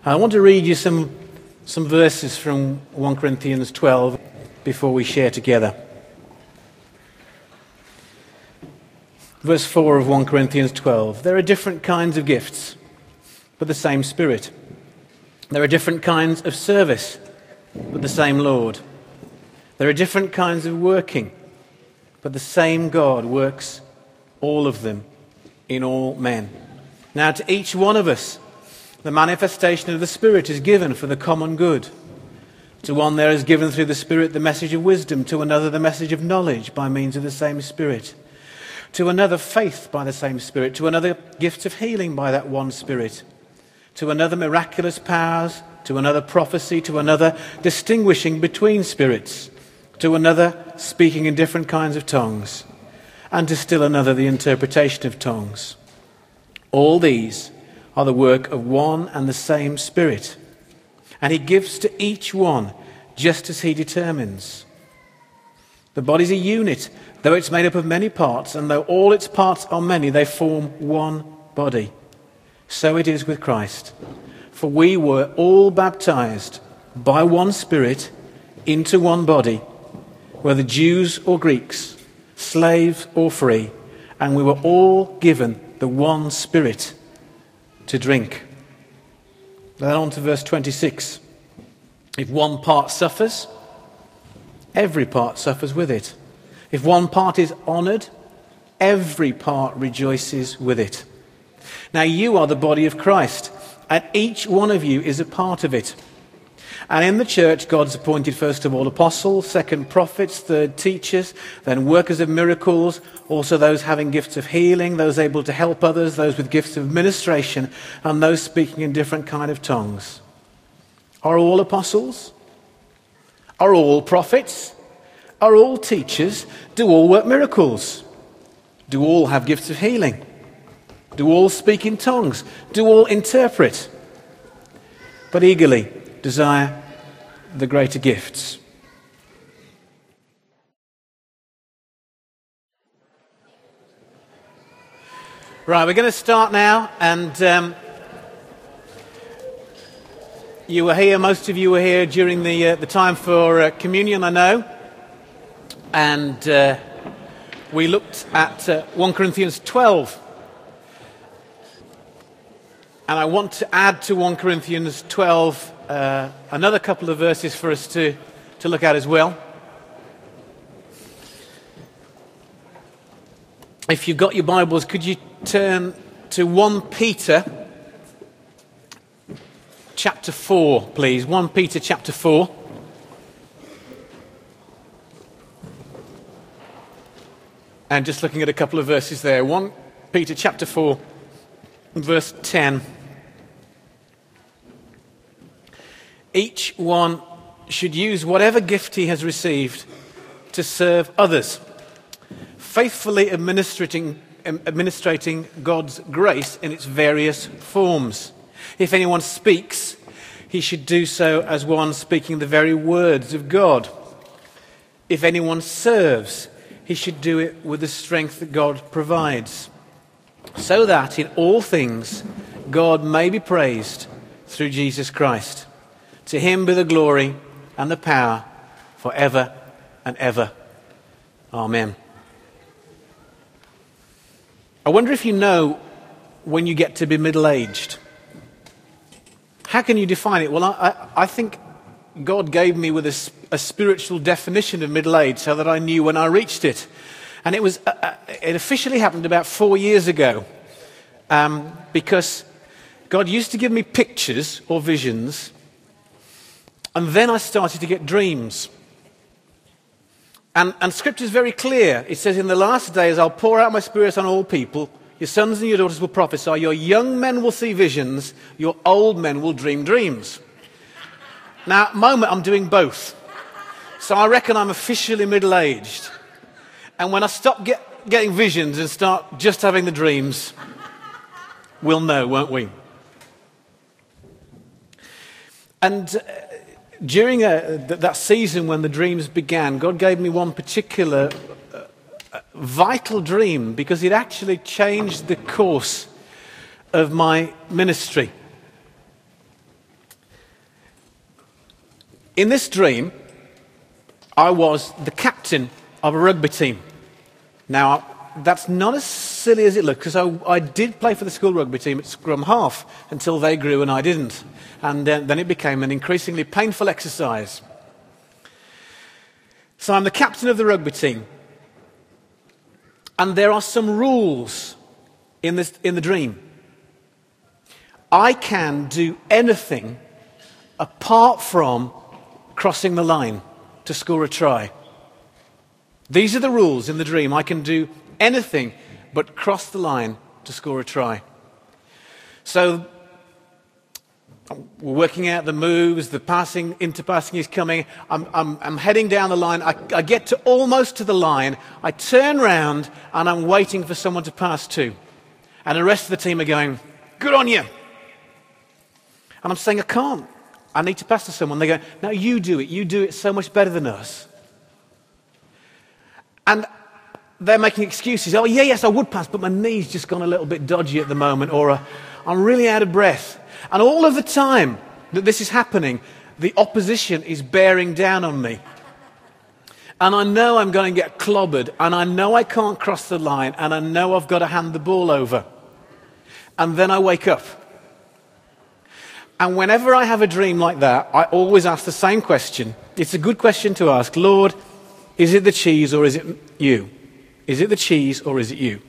I want to read you some verses from 1 Corinthians 12 before we share together. Verse 4 of 1 Corinthians 12. There are different kinds of gifts, but the same Spirit. There are different kinds of service, but the same Lord. There are different kinds of working, but the same God works all of them in all men. Now to each one of us, the manifestation of the Spirit is given for the common good. To one there is given through the Spirit the message of wisdom, to another the message of knowledge by means of the same Spirit, to another faith by the same Spirit, to another gifts of healing by that one Spirit, to another miraculous powers, to another prophecy, to another distinguishing between spirits, to another speaking in different kinds of tongues, and to still another the interpretation of tongues. All these are the work of one and the same Spirit, and he gives to each one just as he determines. The body's a unit, though it's made up of many parts, and though all its parts are many, they form one body. So it is with Christ. For we were all baptized by one Spirit into one body, whether Jews or Greeks, slaves or free, and we were all given the one Spirit to drink. Then on to verse 26. If one part suffers, every part suffers with it. If one part is honoured, every part rejoices with it. Now you are the body of Christ, and each one of you is a part of it. And in the church, God's appointed first of all apostles, second prophets, third teachers, then workers of miracles, also those having gifts of healing, those able to help others, those with gifts of administration, and those speaking in different kind of tongues. Are all apostles? Are all prophets? Are all teachers? Do all work miracles? Do all have gifts of healing? Do all speak in tongues? Do all interpret? But eagerly desire the greater gifts. Right, we're going to start now, and you were here, most of you were here during the time for communion, I know, and we looked at 1 Corinthians 12. And I want to add to 1 Corinthians 12 another couple of verses for us to look at as well. If you've got your Bibles, could you turn to 1 Peter chapter 4, please? 1 Peter chapter 4. And just looking at a couple of verses there. 1 Peter chapter 4, verse 10. Each one should use whatever gift he has received to serve others, faithfully administrating God's grace in its various forms. If anyone speaks, he should do so as one speaking the very words of God. If anyone serves, he should do it with the strength that God provides, so that in all things God may be praised through Jesus Christ. To him be the glory and the power forever and ever. Amen. I wonder if you know when you get to be middle-aged. How can you define it? Well, I think God gave me with a spiritual definition of middle age so that I knew when I reached it. And it officially happened about 4 years ago, because God used to give me pictures or visions, and then I started to get dreams. And Scripture is very clear. It says, in the last days I'll pour out my Spirit on all people. Your sons and your daughters will prophesy. Your young men will see visions. Your old men will dream dreams. Now, at the moment, I'm doing both. So I reckon I'm officially middle-aged. And when I stop getting visions and start just having the dreams, we'll know, won't we? And during that season when the dreams began, God gave me one particular vital dream, because it actually changed the course of my ministry. In this dream, I was the captain of a rugby team. Now, that's not as silly as it looks, because I did play for the school rugby team at scrum half until they grew and I didn't. And then it became an increasingly painful exercise. So I'm the captain of the rugby team. And there are some rules in the dream. I can do anything apart from crossing the line to score a try. These are the rules in the dream. I can do anything but cross the line to score a try. So we're working out the moves, the passing, interpassing is coming. I'm heading down the line. I get to almost to the line. I turn round and I'm waiting for someone to pass to. And the rest of the team are going, "Good on you." And I'm saying, "I can't. I need to pass to someone." They go, "No, you do it. You do it so much better than us." And they're making excuses. "Oh, yes, I would pass, but my knee's just gone a little bit dodgy at the moment," or "I'm really out of breath." And all of the time that this is happening, the opposition is bearing down on me. And I know I'm going to get clobbered, and I know I can't cross the line, and I know I've got to hand the ball over. And then I wake up. And whenever I have a dream like that, I always ask the same question. It's a good question to ask. "Lord, is it the cheese or is it you? Is it the cheese or is it you?"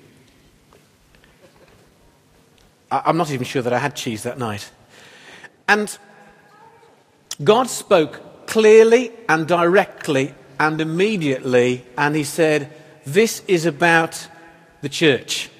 I'm not even sure that I had cheese that night. And God spoke clearly and directly and immediately, and he said, "This is about the church."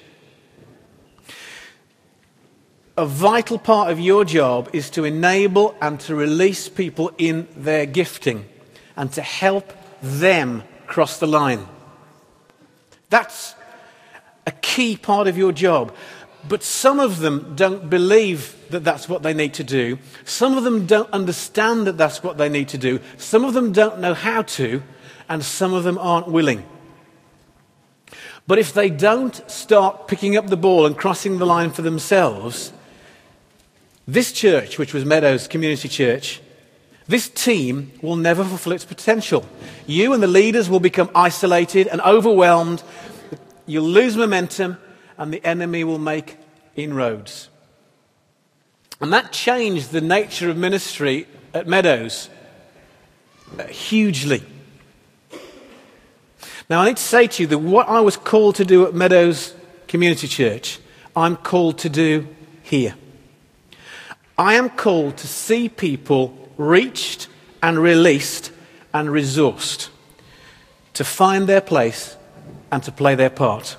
A vital part of your job is to enable and to release people in their gifting and to help them cross the line. That's a key part of your job. But some of them don't believe that that's what they need to do. Some of them don't understand that that's what they need to do. Some of them don't know how to, and some of them aren't willing. But if they don't start picking up the ball and crossing the line for themselves, this church, which was Meadows Community Church, this team will never fulfill its potential. You and the leaders will become isolated and overwhelmed. You'll lose momentum, and the enemy will make inroads. And that changed the nature of ministry at Meadows hugely. Now, I need to say to you that what I was called to do at Meadows Community Church, I'm called to do here. I am called to see people reached and released and resourced to find their place and to play their part.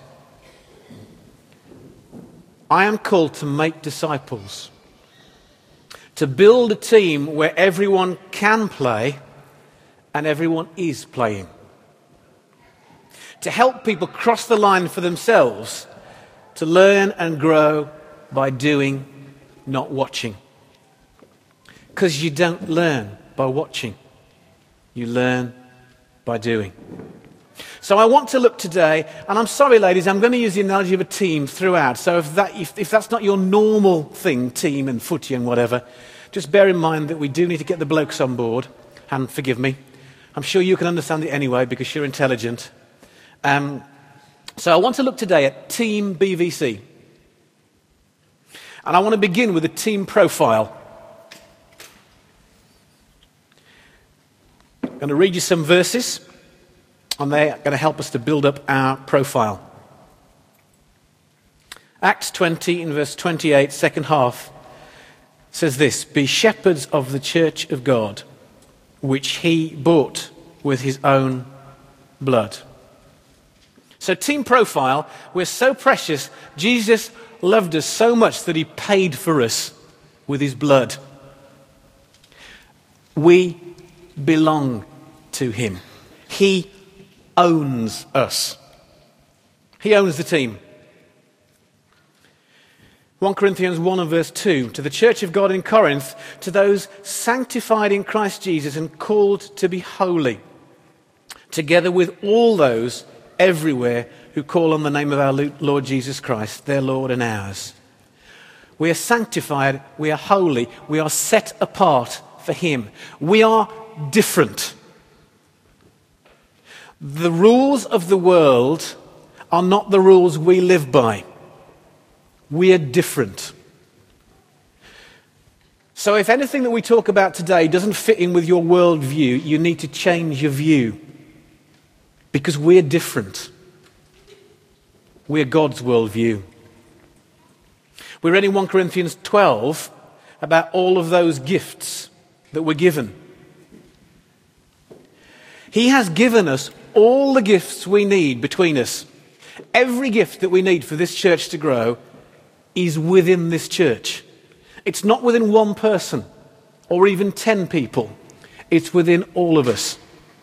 I am called to make disciples, to build a team where everyone can play and everyone is playing, to help people cross the line for themselves, to learn and grow by doing, not watching. Because you don't learn by watching, you learn by doing. So I want to look today, and I'm sorry ladies, I'm going to use the analogy of a team throughout. So if that's not your normal thing, team and footy and whatever, just bear in mind that we do need to get the blokes on board, and forgive me. I'm sure you can understand it anyway because you're intelligent. So I want to look today at Team BVC. And I want to begin with a team profile. I'm going to read you some verses, and they're going to help us to build up our profile. Acts 20 in verse 28, second half, says this: "Be shepherds of the church of God, which he bought with his own blood." So team profile, we're so precious. Jesus loved us so much that he paid for us with his blood. We belong to him. He owns us. He owns the team. 1 Corinthians 1 and verse 2, "To the church of God in Corinth, to those sanctified in Christ Jesus and called to be holy, together with all those everywhere who call on the name of our Lord Jesus Christ, their Lord and ours." We are sanctified, we are holy, we are set apart for him. We are different. The rules of the world are not the rules we live by. We are different. So if anything that we talk about today doesn't fit in with your worldview, you need to change your view. Because we're different. We're God's worldview. We read in 1 Corinthians 12 about all of those gifts that were given. He has given us all the gifts we need between us. Every gift that we need for this church to grow is within this church. It's not within one person or even 10 people. It's within all of us.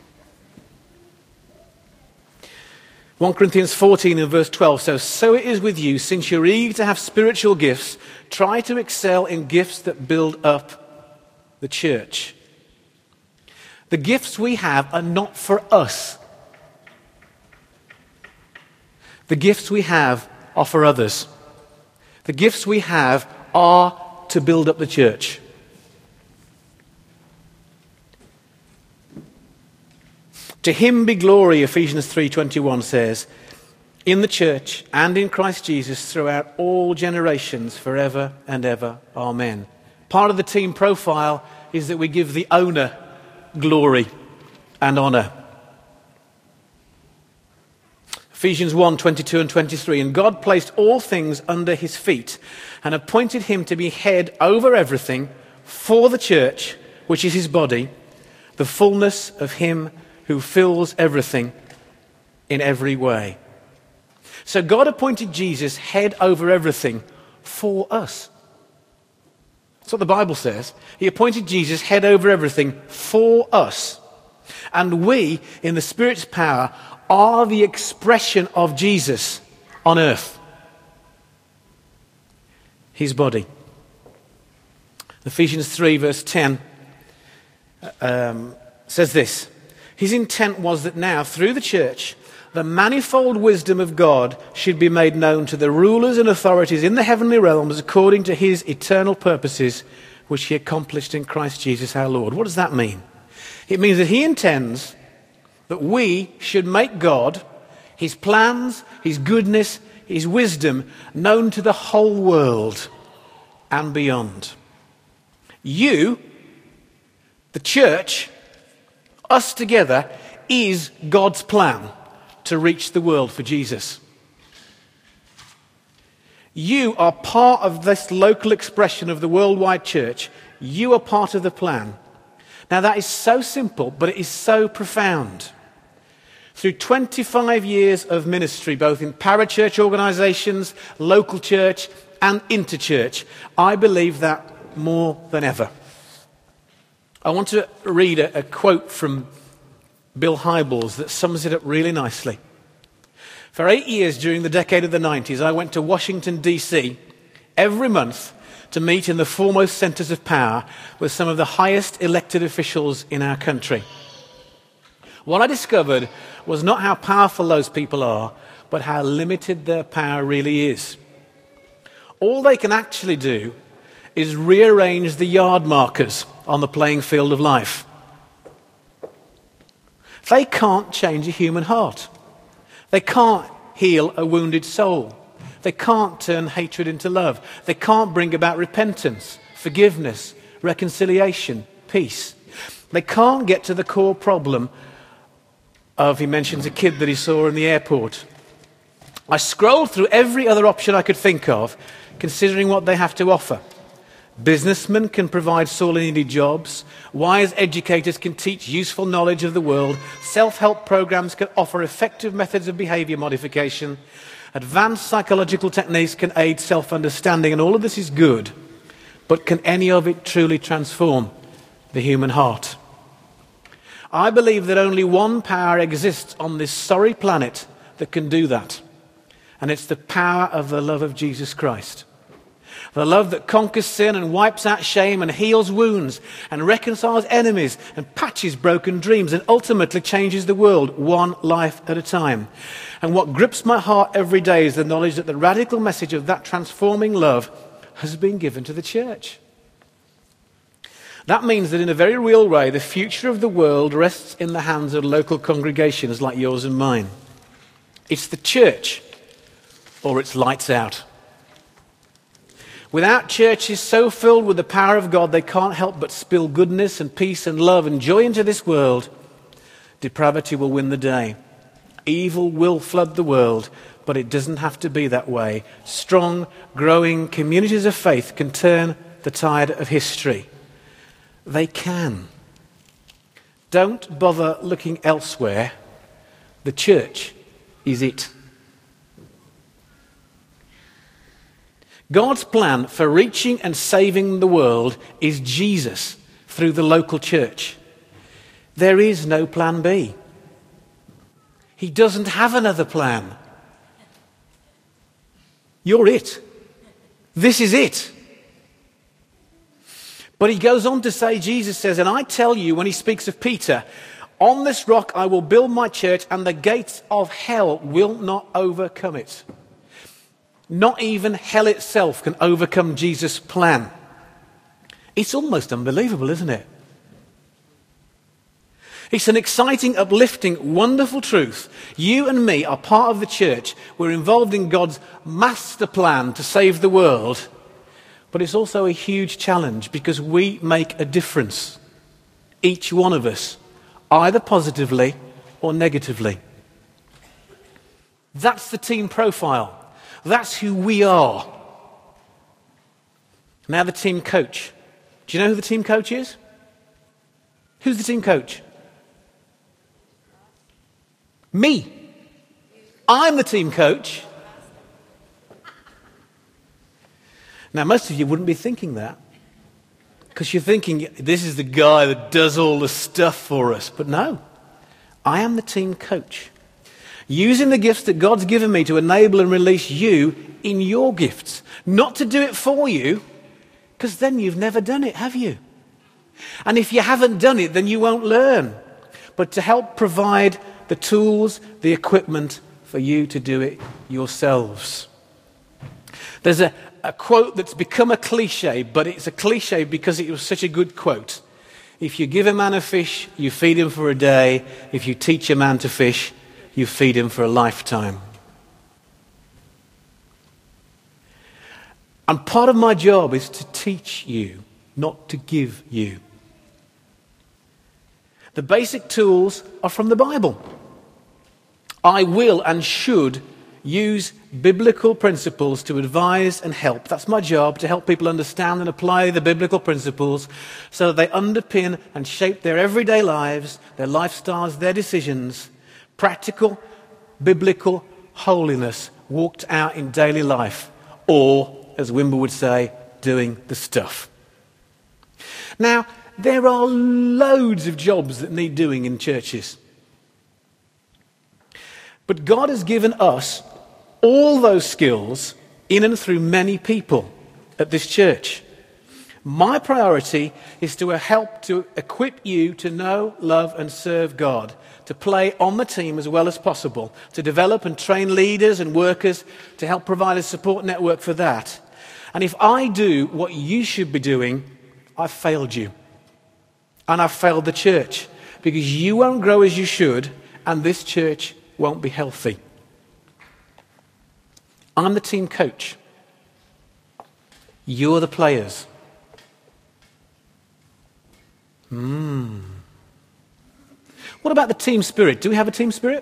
1 Corinthians 14 and verse 12 says, "So it is with you, since you're eager to have spiritual gifts, try to excel in gifts that build up the church." The gifts we have are not for us. The gifts we have are for others. The gifts we have are to build up the church. To him be glory, Ephesians 3:21 says, in the church and in Christ Jesus throughout all generations, forever and ever. Amen. Part of the team profile is that we give the owner glory and honour. Ephesians 1:22 and 23, "And God placed all things under his feet and appointed him to be head over everything for the church, which is his body, the fullness of him who fills everything in every way." So God appointed Jesus head over everything for us. That's what the Bible says. He appointed Jesus head over everything for us. And we, in the Spirit's power, are the expression of Jesus on earth. His body. Ephesians 3 verse 10 says this, "His intent was that now, through the church, the manifold wisdom of God should be made known to the rulers and authorities in the heavenly realms according to his eternal purposes, which he accomplished in Christ Jesus our Lord." What does that mean? It means that he intends that we should make God, his plans, his goodness, his wisdom known to the whole world and beyond. You, the church, us together, is God's plan to reach the world for Jesus. You are part of this local expression of the worldwide church. You are part of the plan. Now that is so simple, but it is so profound. Through 25 years of ministry, both in parachurch organisations, local church and interchurch, I believe that more than ever. I want to read a quote from Bill Hybels that sums it up really nicely. "For 8 years during the decade of the 90s, I went to Washington, D.C. every month to meet in the foremost centres of power with some of the highest elected officials in our country. What I discovered was not how powerful those people are, but how limited their power really is. All they can actually do is rearrange the yard markers on the playing field of life. They can't change a human heart. They can't heal a wounded soul. They can't turn hatred into love. They can't bring about repentance, forgiveness, reconciliation, peace. They can't get to the core problem of, he mentions a kid that he saw in the airport. I scrolled through every other option I could think of, considering what they have to offer. Businessmen can provide sorely needed jobs. Wise educators can teach useful knowledge of the world. Self-help programs can offer effective methods of behavior modification. Advanced psychological techniques can aid self-understanding, and all of this is good. But can any of it truly transform the human heart? I believe that only one power exists on this sorry planet that can do that. And it's the power of the love of Jesus Christ. The love that conquers sin and wipes out shame and heals wounds and reconciles enemies and patches broken dreams and ultimately changes the world one life at a time. And what grips my heart every day is the knowledge that the radical message of that transforming love has been given to the church. That means that in a very real way, the future of the world rests in the hands of local congregations like yours and mine. It's the church, or it's lights out. Without churches so filled with the power of God they can't help but spill goodness and peace and love and joy into this world, depravity will win the day. Evil will flood the world, but it doesn't have to be that way. Strong, growing communities of faith can turn the tide of history. They can. Don't bother looking elsewhere. The church is it. God's plan for reaching and saving the world is Jesus through the local church. There is no plan B. He doesn't have another plan. You're it. This is it. But he goes on to say, Jesus says, and I tell you, when he speaks of Peter, on this rock I will build my church, and the gates of hell will not overcome it. Not even hell itself can overcome Jesus' plan. It's almost unbelievable, isn't it? It's an exciting, uplifting, wonderful truth. You and me are part of the church. We're involved in God's master plan to save the world. But it's also a huge challenge because we make a difference. Each one of us, either positively or negatively. That's the team profile. That's who we are. Now the team coach. Do you know who the team coach is? Who's the team coach? Me. I'm the team coach. Now most of you wouldn't be thinking that. Because you're thinking, this is the guy that does all the stuff for us. But no, I am the team coach. Using the gifts that God's given me to enable and release you in your gifts. Not to do it for you, because then you've never done it, have you? And if you haven't done it, then you won't learn. But to help provide the tools, the equipment for you to do it yourselves. There's a quote that's become a cliche, but it's a cliche because it was such a good quote. If you give a man a fish, you feed him for a day. If you teach a man to fish, you feed him for a lifetime. And part of my job is to teach you, not to give you. The basic tools are from the Bible. I will and should use biblical principles to advise and help. That's my job, to help people understand and apply the biblical principles so that they underpin and shape their everyday lives, their lifestyles, their decisions. Practical, biblical holiness walked out in daily life, or, as Wimber would say, doing the stuff. Now, there are loads of jobs that need doing in churches. But God has given us all those skills in and through many people at this church. My priority is to help to equip you to know, love and serve God, to play on the team as well as possible, to develop and train leaders and workers, to help provide a support network for that. And if I do what you should be doing, I've failed you. And I've failed the church, because you won't grow as you should, and this church won't be healthy. I'm the team coach. You're the players. What about the team spirit? Do we have a team spirit?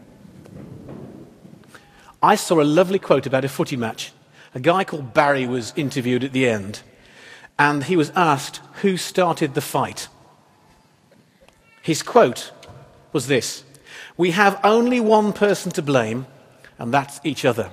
I saw a lovely quote about a footy match. A guy called Barry was interviewed at the end, and he was asked who started the fight. His quote was this: "We have only one person to blame, and that's each other."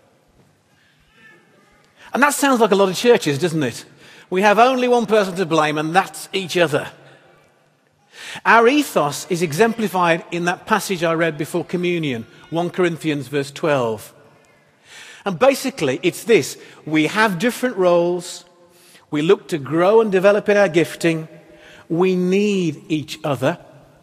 And that sounds like a lot of churches, doesn't it? We have only one person to blame, and that's each other. Our ethos is exemplified in that passage I read before communion, 1 Corinthians verse 12. And basically, it's this: we have different roles, we look to grow and develop in our gifting, we need each other.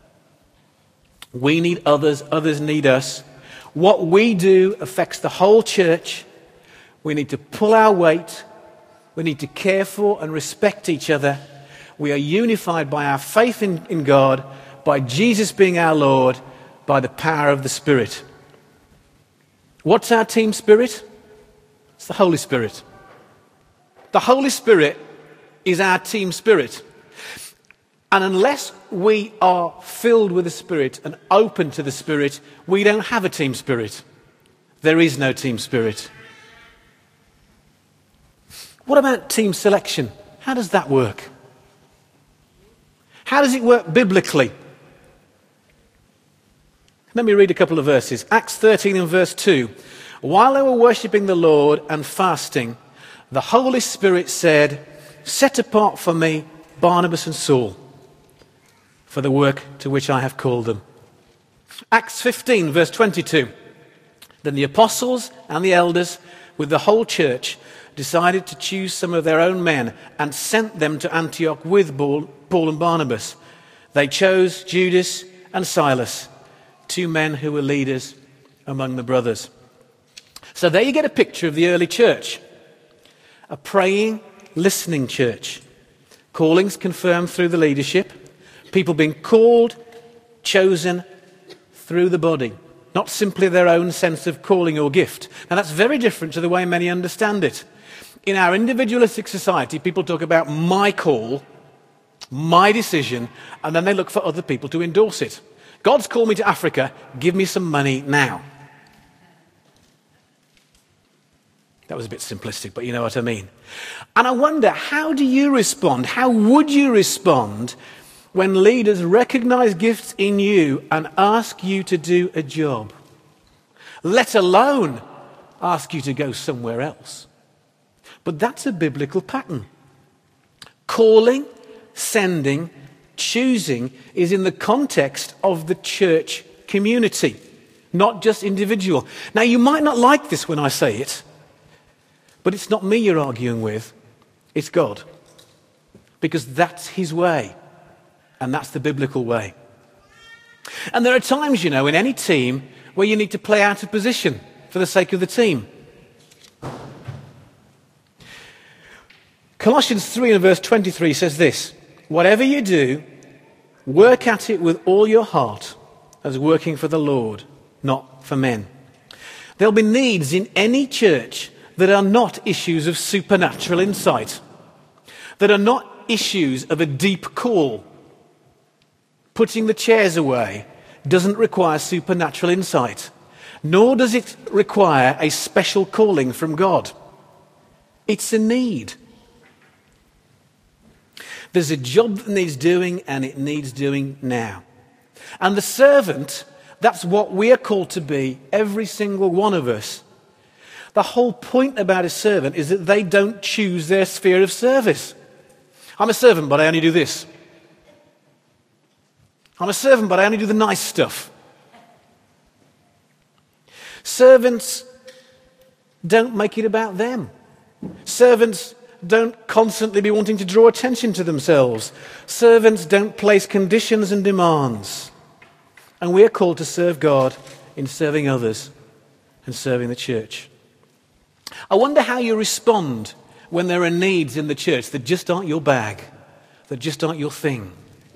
We need others, others need us. What we do affects the whole church. We need to pull our weight. We need to care for and respect each other. We are unified by our faith in God, by Jesus being our Lord, by the power of the Spirit. What's our team spirit? It's the Holy Spirit. The Holy Spirit is our team spirit. And unless we are filled with the Spirit and open to the Spirit, we don't have a team spirit. There is no team spirit. What about team selection? How does that work? How does it work biblically? Let me read a couple of verses. Acts 13 and verse 2. While they were worshipping the Lord and fasting, the Holy Spirit said, "Set apart for me Barnabas and Saul for the work to which I have called them." Acts 15 verse 22. Then the apostles and the elders with the whole church decided to choose some of their own men and sent them to Antioch with Paul and Barnabas. They chose Judas and Silas, 2 men who were leaders among the brothers. So there you get a picture of the early church. A praying, listening church. Callings confirmed through the leadership. People being called, chosen through the body. Not simply their own sense of calling or gift. Now that's very different to the way many understand it. In our individualistic society, people talk about my call, my decision, and then they look for other people to endorse it. God's called me to Africa, give me some money now. That was a bit simplistic, but you know what I mean. And I wonder, how do you respond? How would you respond when leaders recognize gifts in you and ask you to do a job? Let alone ask you to go somewhere else. But that's a biblical pattern. Calling, sending, choosing is in the context of the church community, not just individual. Now, you might not like this when I say it, but it's not me you're arguing with, it's God. Because that's his way, and that's the biblical way. And there are times, in any team where you need to play out of position for the sake of the team. Colossians 3 and verse 23 says this: "Whatever you do, work at it with all your heart as working for the Lord, not for men." There'll be needs in any church that are not issues of supernatural insight, that are not issues of a deep call. Putting the chairs away doesn't require supernatural insight, nor does it require a special calling from God. It's a need. There's a job that needs doing, and it needs doing now. And the servant, that's what we are called to be, every single one of us. The whole point about a servant is that they don't choose their sphere of service. I'm a servant, but I only do this. I'm a servant, but I only do the nice stuff. Servants don't make it about them. Servants don't constantly be wanting to draw attention to themselves. Servants don't place conditions and demands. And we are called to serve God in serving others and serving the church. I wonder how you respond when there are needs in the church that just aren't your bag, that just aren't your thing.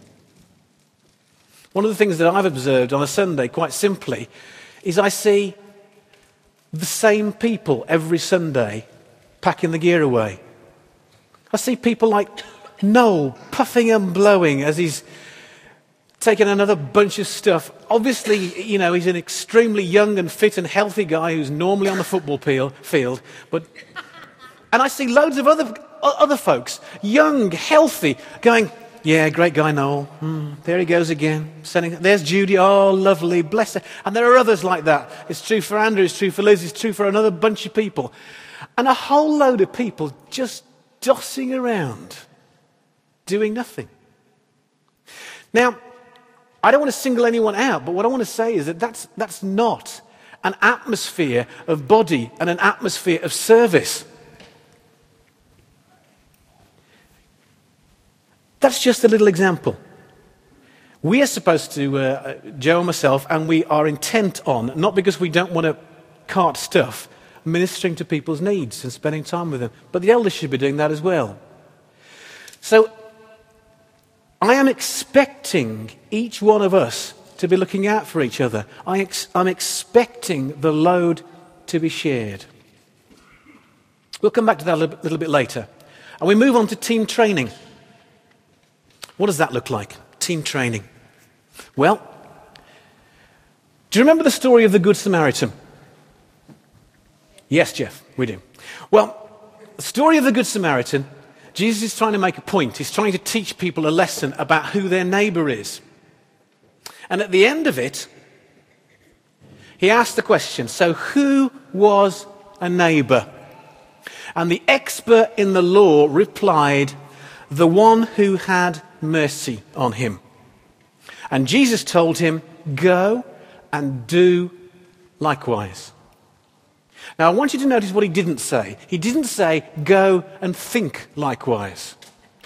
One of the things that I've observed on a Sunday, quite simply, is I see the same people every Sunday packing the gear away. I see people like Noel puffing and blowing as he's taking another bunch of stuff. Obviously, he's an extremely young and fit and healthy guy who's normally on the football field. And I see loads of other folks, young, healthy, going, "Yeah, great guy, Noel. There he goes again. There's Judy. Oh, lovely. Bless her." And there are others like that. It's true for Andrew. It's true for Liz. It's true for another bunch of people. And a whole load of people just dossing around, doing nothing. Now, I don't want to single anyone out, but what I want to say is that that's not an atmosphere of body and an atmosphere of service. That's just a little example. We are supposed to, Joe and myself, and we are intent on, not because we don't want to cart stuff, ministering to people's needs and spending time with them. But the elders should be doing that as well. So I am expecting each one of us to be looking out for each other. I'm expecting the load to be shared. We'll come back to that a little bit later. And we move on to team training. What does that look like? Team training. Well, do you remember the story of the Good Samaritan? Yes, Jeff, we do. Well, the story of the Good Samaritan, Jesus is trying to make a point. He's trying to teach people a lesson about who their neighbour is. And at the end of it, he asked the question, so who was a neighbour? And the expert in the law replied, the one who had mercy on him. And Jesus told him, go and do likewise. Now, I want you to notice what he didn't say. He didn't say, go and think likewise.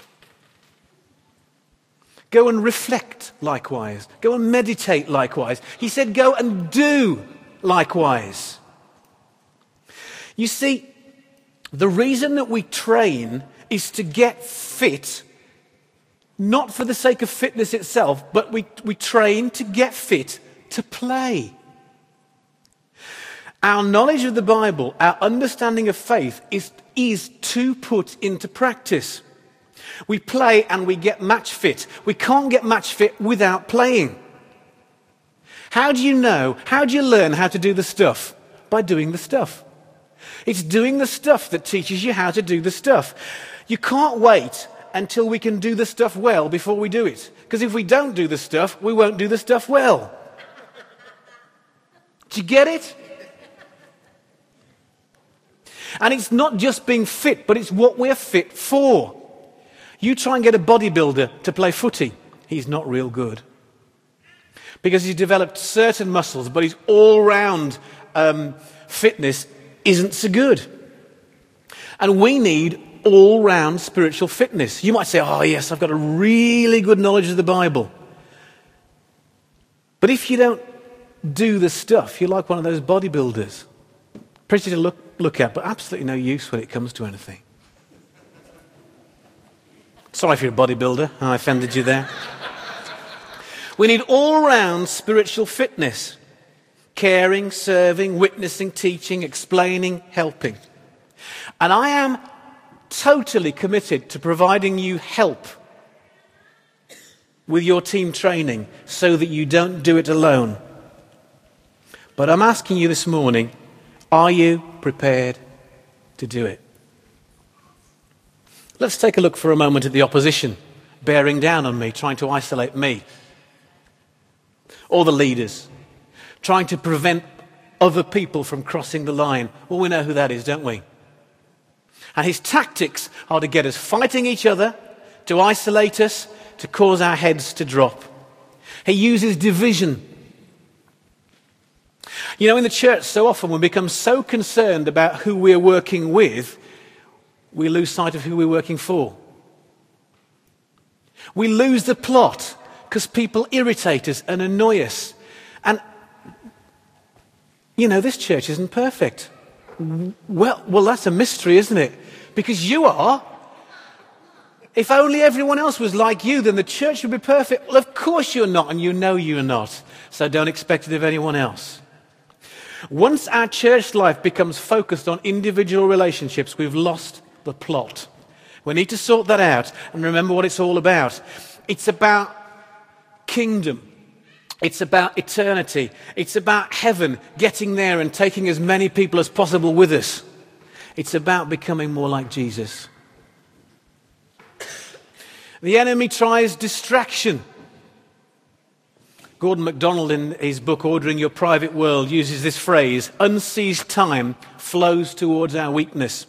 Go and reflect likewise. Go and meditate likewise. He said, go and do likewise. You see, the reason that we train is to get fit, not for the sake of fitness itself, but we train to get fit to play. Our knowledge of the Bible, our understanding of faith is to put into practice. We play and we get match fit. We can't get match fit without playing. How do you know? How do you learn how to do the stuff? By doing the stuff. It's doing the stuff that teaches you how to do the stuff. You can't wait until we can do the stuff well before we do it. Because if we don't do the stuff, we won't do the stuff well. Do you get it? And it's not just being fit, but it's what we're fit for. You try and get a bodybuilder to play footy. He's not real good. Because he's developed certain muscles, but his all-round fitness isn't so good. And we need all-round spiritual fitness. You might say, oh yes, I've got a really good knowledge of the Bible. But if you don't do the stuff, you're like one of those bodybuilders. Pretty to look at, but absolutely no use when it comes to anything. Sorry if you're a bodybuilder, I offended you there. We need all-round spiritual fitness. Caring, serving, witnessing, teaching, explaining, helping. And I am totally committed to providing you help with your team training so that you don't do it alone. But I'm asking you this morning, are you prepared to do it? Let's take a look for a moment at the opposition bearing down on me, trying to isolate me. Or the leaders, trying to prevent other people from crossing the line. Well, we know who that is, don't we? And his tactics are to get us fighting each other, to isolate us, to cause our heads to drop. He uses division. You know, in the church, so often we become so concerned about who we're working with, we lose sight of who we're working for. We lose the plot because people irritate us and annoy us. And, you know, this church isn't perfect. Well, that's a mystery, isn't it? Because you are. If only everyone else was like you, then the church would be perfect. Well, of course you're not, and you know you're not. So don't expect it of anyone else. Once our church life becomes focused on individual relationships, we've lost the plot. We need to sort that out and remember what it's all about. It's about kingdom. It's about eternity. It's about heaven, getting there and taking as many people as possible with us. It's about becoming more like Jesus. The enemy tries distraction. Gordon MacDonald, in his book Ordering Your Private World, uses this phrase, unseized time flows towards our weakness.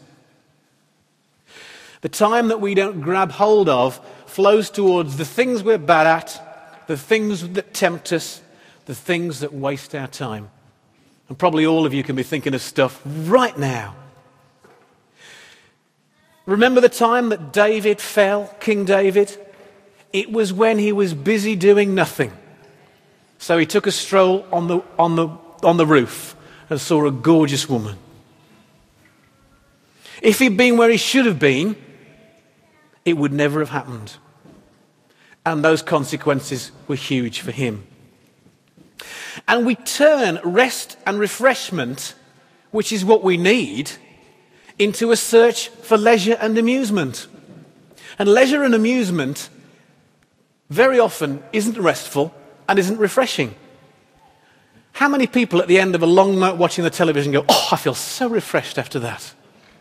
The time that we don't grab hold of flows towards the things we're bad at, the things that tempt us, the things that waste our time. And probably all of you can be thinking of stuff right now. Remember the time that David fell, King David? It was when he was busy doing nothing. So he took a stroll on the roof and saw a gorgeous woman. If he'd been where he should have been, it would never have happened. And those consequences were huge for him. And we turn rest and refreshment, which is what we need, into a search for leisure and amusement. And leisure and amusement very often isn't restful and isn't refreshing. How many people at the end of a long night watching the television go, "Oh, I feel so refreshed after that"?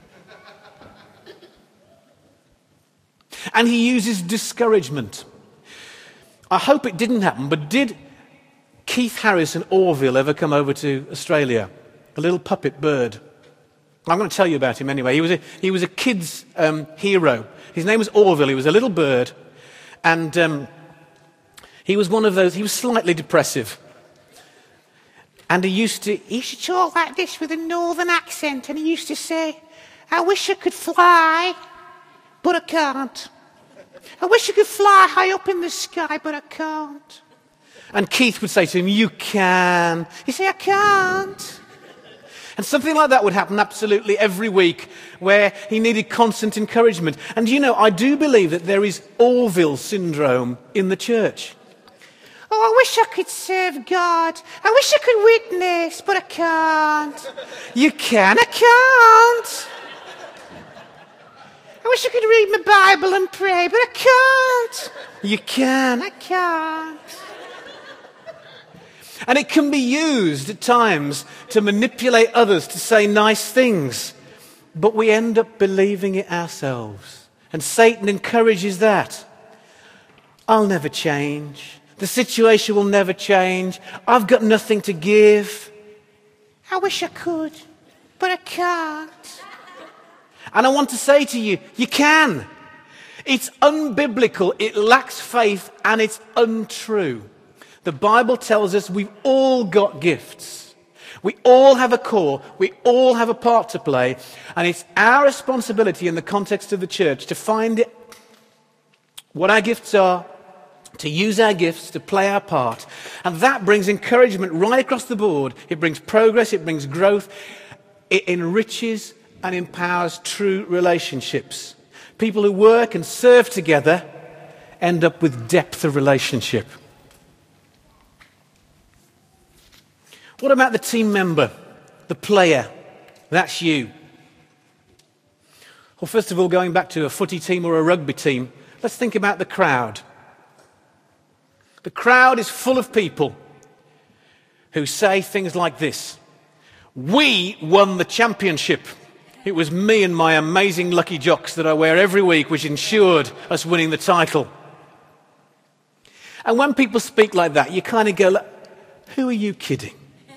And he uses discouragement. I hope it didn't happen, but did Keith Harrison Orville ever come over to Australia? A little puppet bird. I'm going to tell you about him anyway. He was a kid's hero. His name was Orville. He was a little bird. And he was one of those, he was slightly depressive. And he used to talk like this with a northern accent. And he used to say, "I wish I could fly, but I can't. I wish I could fly high up in the sky, but I can't." And Keith would say to him, "You can." He'd say, "I can't." And something like that would happen absolutely every week, where he needed constant encouragement. And you know, I do believe that there is Orville syndrome in the church. "Oh, I wish I could serve God. I wish I could witness, but I can't." "You can." "I can't. I wish I could read my Bible and pray, but I can't." "You can." "I can't." And it can be used at times to manipulate others to say nice things. But we end up believing it ourselves. And Satan encourages that. "I'll never change. The situation will never change. I've got nothing to give. I wish I could, but I can't." And I want to say to you, you can. It's unbiblical, it lacks faith, and it's untrue. The Bible tells us we've all got gifts. We all have a core. We all have a part to play. And it's our responsibility in the context of the church to find what our gifts are, to use our gifts, to play our part. And that brings encouragement right across the board. It brings progress. It brings growth. It enriches and empowers true relationships. People who work and serve together end up with depth of relationship. What about the team member, the player? That's you. Well, first of all, going back to a footy team or a rugby team, let's think about the crowd. The crowd is full of people who say things like this: "We won the championship. It was me and my amazing Lucky Jocks that I wear every week, which ensured us winning the title." And when people speak like that, you kind of go, who are you kidding?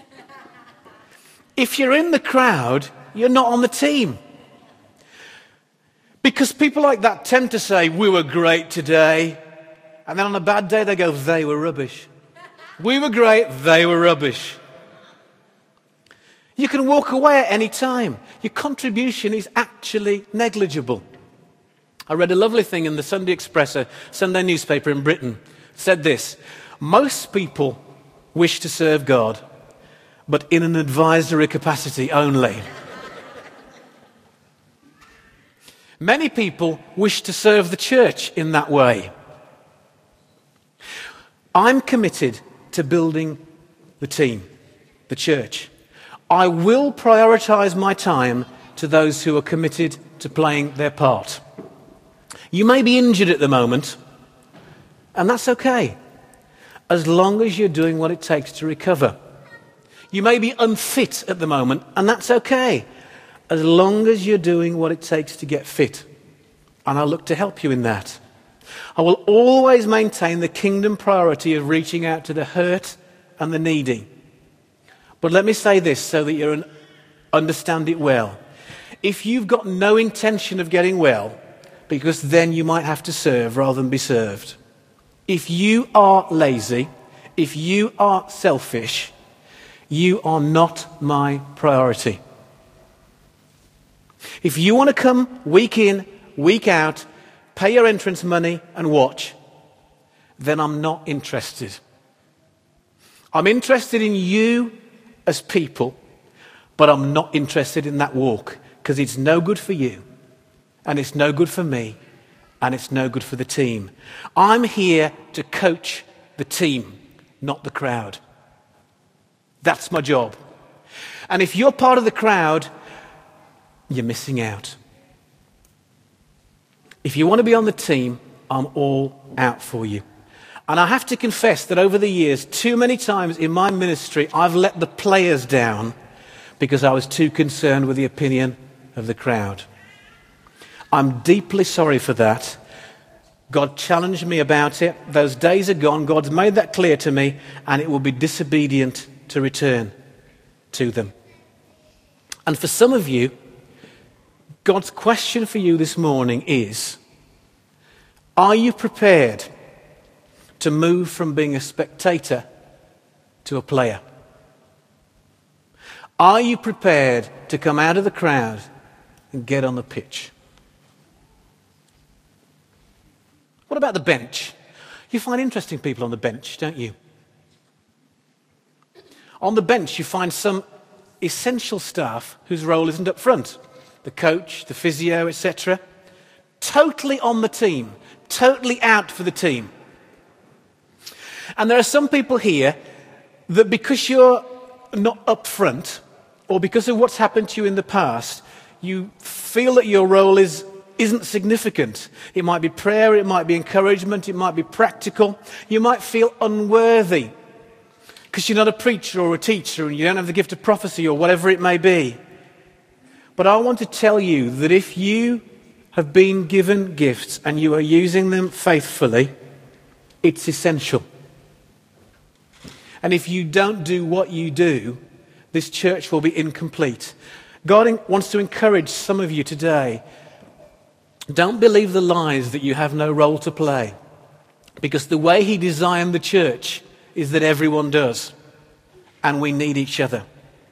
If you're in the crowd, you're not on the team. Because people like that tend to say, "We were great today." And then on a bad day, they go, "They were rubbish." We were great, they were rubbish. You can walk away at any time. Your contribution is actually negligible. I read a lovely thing in the Sunday Express, a Sunday newspaper in Britain. It said this: "Most people wish to serve God, but in an advisory capacity only." Many people wish to serve the church in that way. I'm committed to building the team, the church. I will prioritize my time to those who are committed to playing their part. You may be injured at the moment, and that's okay, as long as you're doing what it takes to recover. You may be unfit at the moment, and that's okay, as long as you're doing what it takes to get fit. And I'll look to help you in that. I will always maintain the kingdom priority of reaching out to the hurt and the needy. But let me say this so that you understand it well. If you've got no intention of getting well, because then you might have to serve rather than be served. If you are lazy, if you are selfish, you are not my priority. If you want to come week in, week out, pay your entrance money and watch, then I'm not interested. I'm interested in you as people, but I'm not interested in that walk, because it's no good for you, and it's no good for me, and it's no good for the team. I'm here to coach the team, not the crowd. That's my job. And if you're part of the crowd, you're missing out. If you want to be on the team, I'm all out for you. And I have to confess that over the years, too many times in my ministry, I've let the players down because I was too concerned with the opinion of the crowd. I'm deeply sorry for that. God challenged me about it. Those days are gone. God's made that clear to me, and it will be disobedient to return to them. And for some of you, God's question for you this morning is, are you prepared to move from being a spectator to a player? Are you prepared to come out of the crowd and get on the pitch? What about the bench? You find interesting people on the bench, don't you? On the bench you find some essential staff whose role isn't up front. The coach, the physio, etc. Totally on the team, totally out for the team. And there are some people here that because you're not up front, or because of what's happened to you in the past, you feel that your role isn't significant. It might be prayer, it might be encouragement, it might be practical. You might feel unworthy because you're not a preacher or a teacher and you don't have the gift of prophecy or whatever it may be. But I want to tell you that if you have been given gifts and you are using them faithfully, it's essential. And if you don't do what you do, this church will be incomplete. God wants to encourage some of you today. Don't believe the lies that you have no role to play. Because the way he designed the church is that everyone does. And we need each other.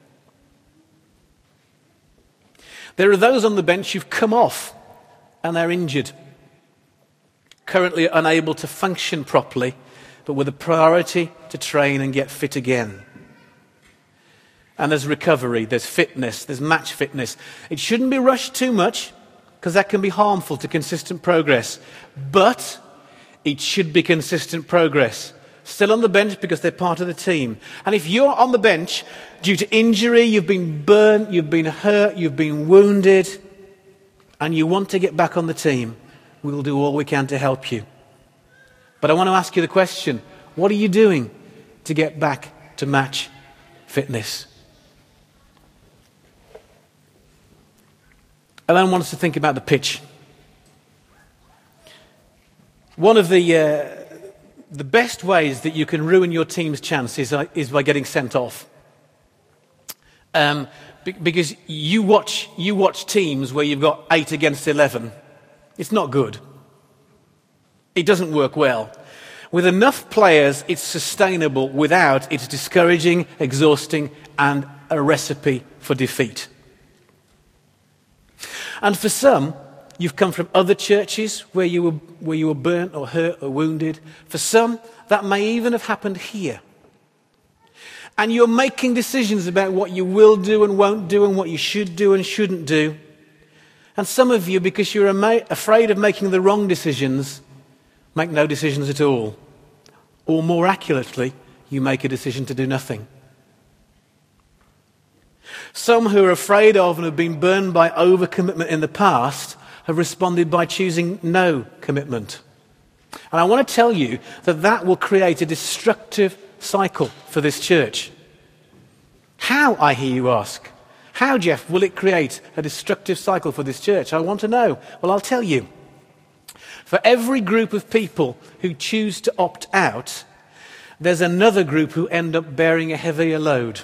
There are those on the bench who've come off and they're injured. Currently unable to function properly, but with a priority to train and get fit again. And there's recovery, there's fitness, there's match fitness. It shouldn't be rushed too much because that can be harmful to consistent progress. But it should be consistent progress. Still on the bench because they're part of the team. And if you're on the bench due to injury, you've been burnt, you've been hurt, you've been wounded, and you want to get back on the team, we'll do all we can to help you. But I want to ask you the question, what are you doing to get back to match fitness? I then want us to think about the pitch. One of the best ways that you can ruin your team's chances is by getting sent off. Because you watch teams where you've got 8 against 11. It's not good. It doesn't work well. With enough players, it's sustainable. Without, it's discouraging, exhausting, and a recipe for defeat. And for some, you've come from other churches where you were burnt or hurt or wounded. For some, that may even have happened here. And you're making decisions about what you will do and won't do and what you should do and shouldn't do. And some of you, because you're afraid of making the wrong decisions, make no decisions at all. Or more accurately, you make a decision to do nothing. Some who are afraid of and have been burned by overcommitment in the past have responded by choosing no commitment. And I want to tell you that will create a destructive cycle for this church. How, I hear you ask? How, Jeff, will it create a destructive cycle for this church? I want to know. Well, I'll tell you. For every group of people who choose to opt out, there's another group who end up bearing a heavier load.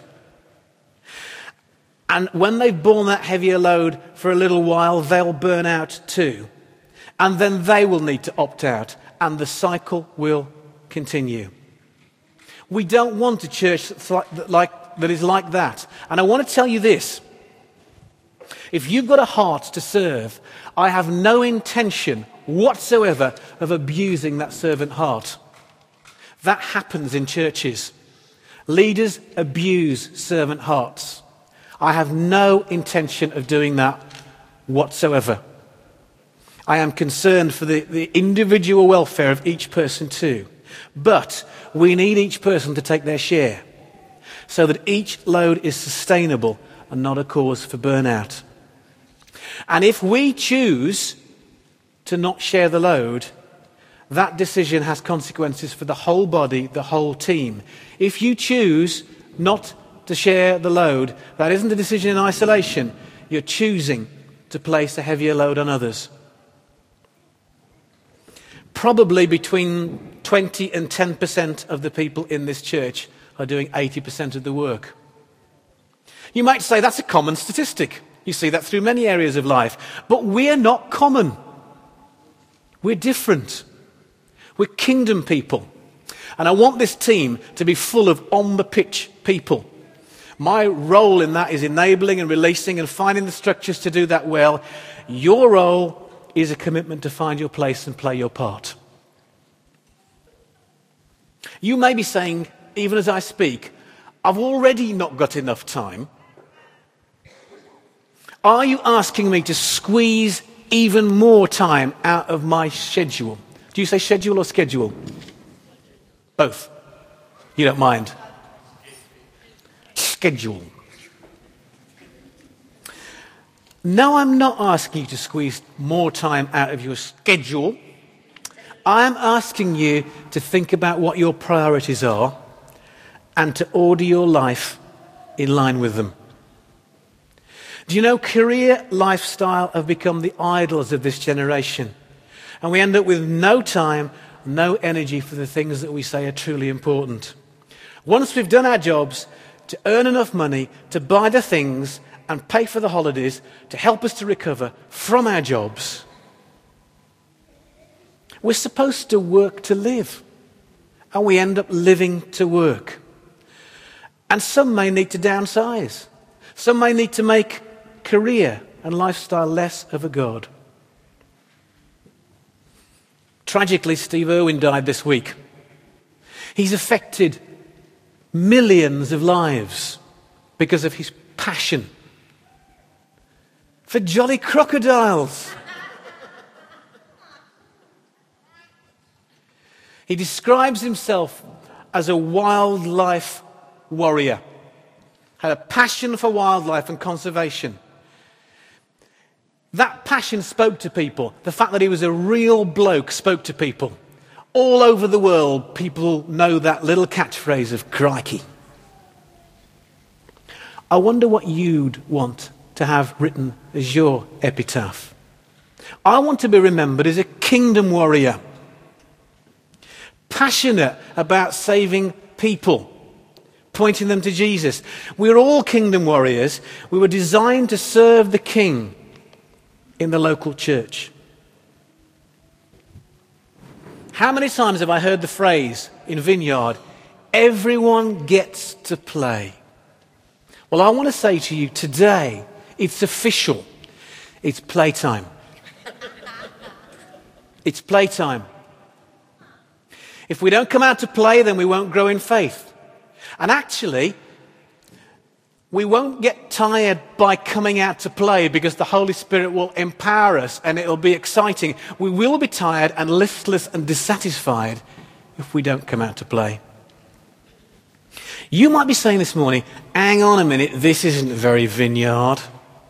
And when they've borne that heavier load for a little while, they'll burn out too. And then they will need to opt out, and the cycle will continue. We don't want a church that is like that. And I want to tell you this. If you've got a heart to serve, I have no intention whatsoever of abusing that servant heart. That happens in churches. Leaders abuse servant hearts. I have no intention of doing that whatsoever. I am concerned for the individual welfare of each person too. But we need each person to take their share so that each load is sustainable and not a cause for burnout. And if we choose to not share the load, that decision has consequences for the whole body, the whole team. If you choose not to share the load, that isn't a decision in isolation. You're choosing to place a heavier load on others. Probably between 20 and 10% of the people in this church are doing 80% of the work. You might say that's a common statistic. You see that through many areas of life. But we're not common. We're different. We're kingdom people. And I want this team to be full of on-the-pitch people. My role in that is enabling and releasing and finding the structures to do that well. Your role is a commitment to find your place and play your part. You may be saying, even as I speak, I've already not got enough time. Are you asking me to squeeze even more time out of my schedule? Do you say schedule or schedule? Both. You don't mind. Schedule. No, I'm not asking you to squeeze more time out of your schedule. I'm asking you to think about what your priorities are and to order your life in line with them. Do you know, career, lifestyle have become the idols of this generation. And we end up with no time, no energy for the things that we say are truly important. Once we've done our jobs, to earn enough money to buy the things and pay for the holidays to help us to recover from our jobs. We're supposed to work to live, and we end up living to work. And some may need to downsize. Some may need to make career and lifestyle less of a god. Tragically, Steve Irwin died this week. He's affected millions of lives because of his passion for jolly crocodiles. He describes himself as a wildlife warrior. Had a passion for wildlife and conservation. That passion spoke to people. The fact that he was a real bloke spoke to people. All over the world, people know that little catchphrase of crikey. I wonder what you'd want to have written as your epitaph. I want to be remembered as a kingdom warrior. Passionate about saving people, pointing them to Jesus. We're all kingdom warriors. We were designed to serve the King in the local church. How many times have I heard the phrase in Vineyard, everyone gets to play? Well, I want to say to you today, it's official. It's playtime. It's playtime. If we don't come out to play, then we won't grow in faith. And actually, we won't get tired by coming out to play because the Holy Spirit will empower us and it'll be exciting. We will be tired and listless and dissatisfied if we don't come out to play. You might be saying this morning, hang on a minute, this isn't very Vineyard.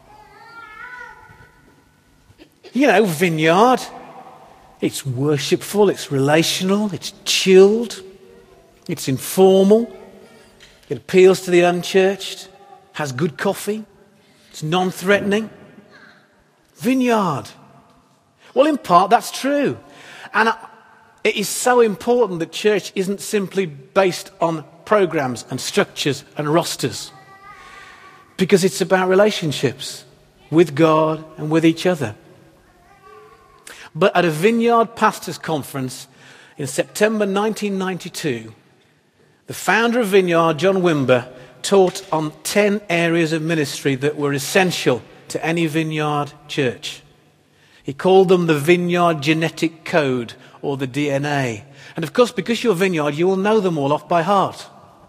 You know, Vineyard, it's worshipful, it's relational, it's chilled, it's informal, it appeals to the unchurched, has good coffee, it's non-threatening. Vineyard. Well, in part, that's true. And it is so important that church isn't simply based on programs and structures and rosters, because it's about relationships with God and with each other. But at a Vineyard Pastors Conference in September 1992, the founder of Vineyard, John Wimber, taught on 10 areas of ministry that were essential to any Vineyard church. He called them the Vineyard Genetic Code, or the DNA. And of course, because you're Vineyard, you will know them all off by heart.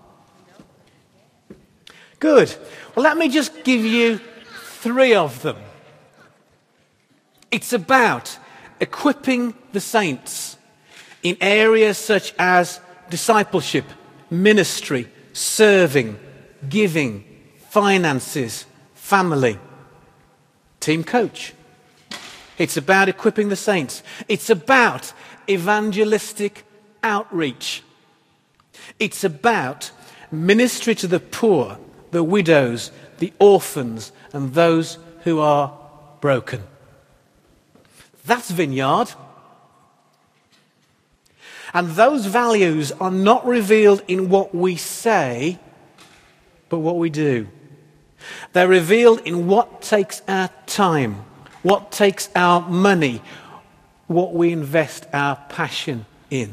Good. Well, let me just give you 3 of them. It's about equipping the saints in areas such as discipleship, ministry, serving, giving, finances, family. Team coach. It's about equipping the saints. It's about evangelistic outreach. It's about ministry to the poor, the widows, the orphans, and those who are broken. That's Vineyard. And those values are not revealed in what we say, but what we do. They're revealed in what takes our time, what takes our money, what we invest our passion in.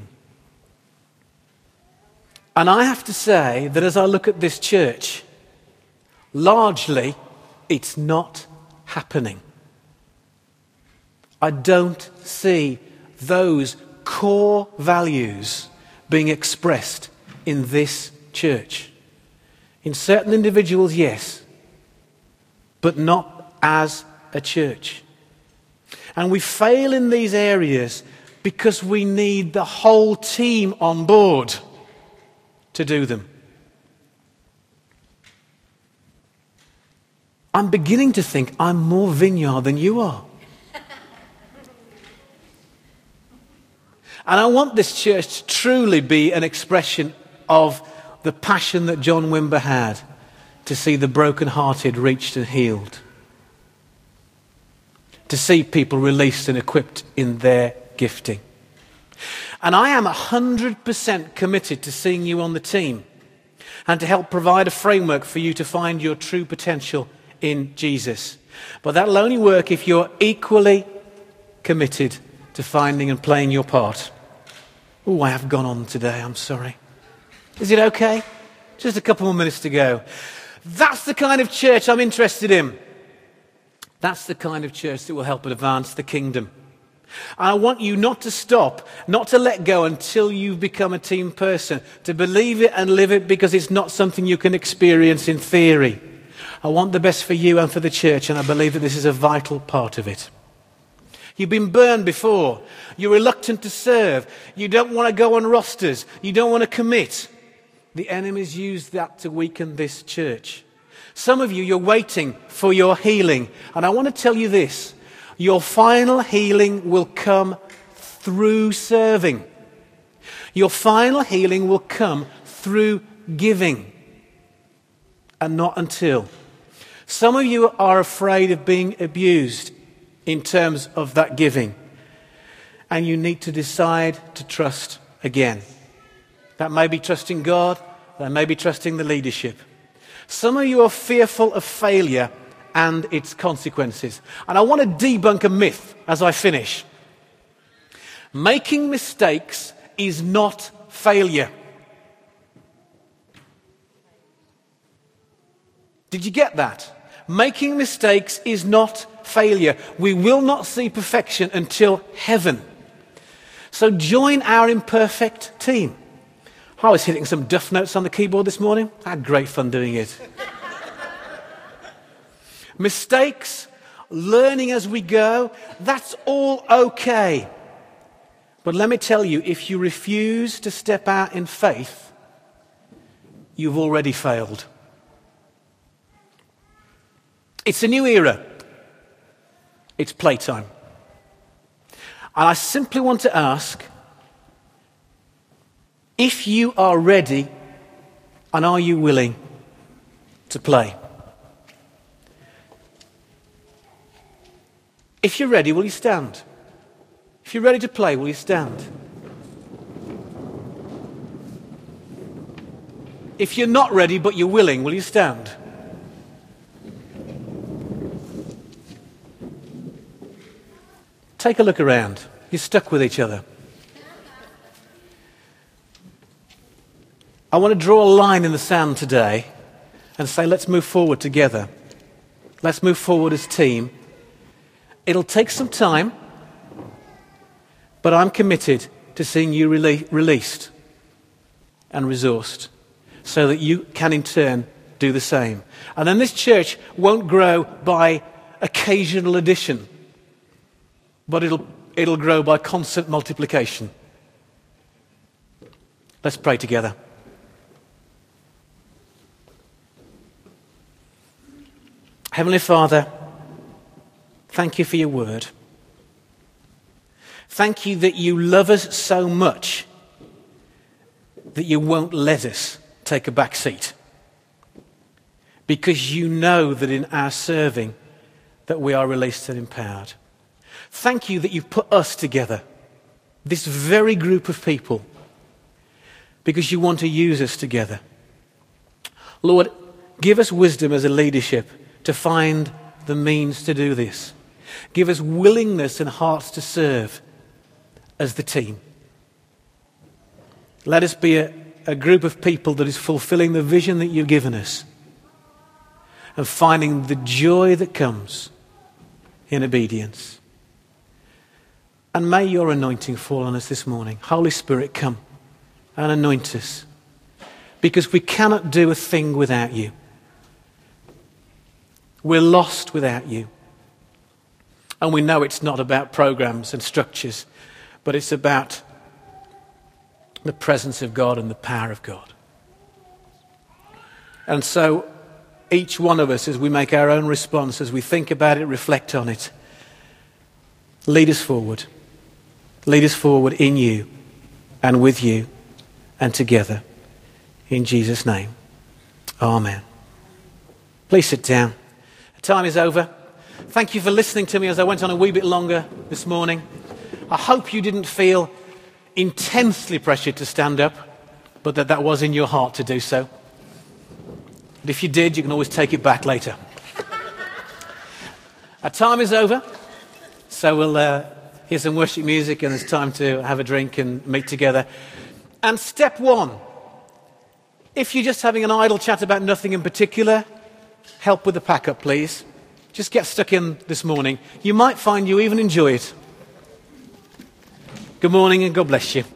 And I have to say that as I look at this church, largely it's not happening. I don't see those core values being expressed in this church. In certain individuals, yes, but not as a church. And we fail in these areas because we need the whole team on board to do them. I'm beginning to think I'm more Vineyard than you are. And I want this church to truly be an expression of the passion that John Wimber had to see the brokenhearted reached and healed. To see people released and equipped in their gifting. And I am 100% committed to seeing you on the team and to help provide a framework for you to find your true potential in Jesus. But that'll only work if you're equally committed to finding and playing your part. Oh, I have gone on today, I'm sorry. Is it okay? Just a couple more minutes to go. That's the kind of church I'm interested in. That's the kind of church that will help advance the kingdom. And I want you not to stop, not to let go until you've become a team person, to believe it and live it, because it's not something you can experience in theory. I want the best for you and for the church, and I believe that this is a vital part of it. You've been burned before. You're reluctant to serve. You don't want to go on rosters. You don't want to commit. The enemy's used that to weaken this church. Some of you, you're waiting for your healing. And I want to tell you this. Your final healing will come through serving. Your final healing will come through giving. And not until. Some of you are afraid of being abused in terms of that giving. And you need to decide to trust again. That may be trusting God. That may be trusting the leadership. Some of you are fearful of failure and its consequences. And I want to debunk a myth as I finish. Making mistakes is not failure. Did you get that? Making mistakes is not failure. We will not see perfection until heaven. So join our imperfect team. I was hitting some duff notes on the keyboard this morning. I had great fun doing it. Mistakes, learning as we go, that's all okay. But let me tell you, if you refuse to step out in faith, you've already failed. It's a new era. It's playtime. And I simply want to ask, if you are ready and are you willing to play? If you're ready, will you stand? If you're ready to play, will you stand? If you're not ready but you're willing, will you stand? Take a look around. You're stuck with each other. I want to draw a line in the sand today and say, let's move forward together. Let's move forward as a team. It'll take some time, but I'm committed to seeing you released and resourced so that you can in turn do the same. And then this church won't grow by occasional addition, but it'll grow by constant multiplication. Let's pray together. Heavenly Father, thank you for your word. Thank you that you love us so much that you won't let us take a back seat. Because you know that in our serving that we are released and empowered. Thank you that you've put us together, this very group of people, because you want to use us together. Lord, give us wisdom as a leadership to find the means to do this. Give us willingness and hearts to serve as the team. Let us be a group of people that is fulfilling the vision that you've given us and finding the joy that comes in obedience. And may your anointing fall on us this morning. Holy Spirit, come and anoint us, because we cannot do a thing without you. We're lost without you. And we know it's not about programs and structures, but it's about the presence of God and the power of God. And so each one of us, as we make our own response, as we think about it, reflect on it, lead us forward. Lead us forward in you and with you and together. In Jesus' name. Amen. Please sit down. Time is over. Thank you for listening to me as I went on a wee bit longer this morning. I hope you didn't feel intensely pressured to stand up, but that was in your heart to do so. And if you did, you can always take it back later. Our time is over, so we'll hear some worship music and it's time to have a drink and meet together. And step one, if you're just having an idle chat about nothing in particular, help with the pack-up, please. Just get stuck in this morning. You might find you even enjoy it. Good morning and God bless you.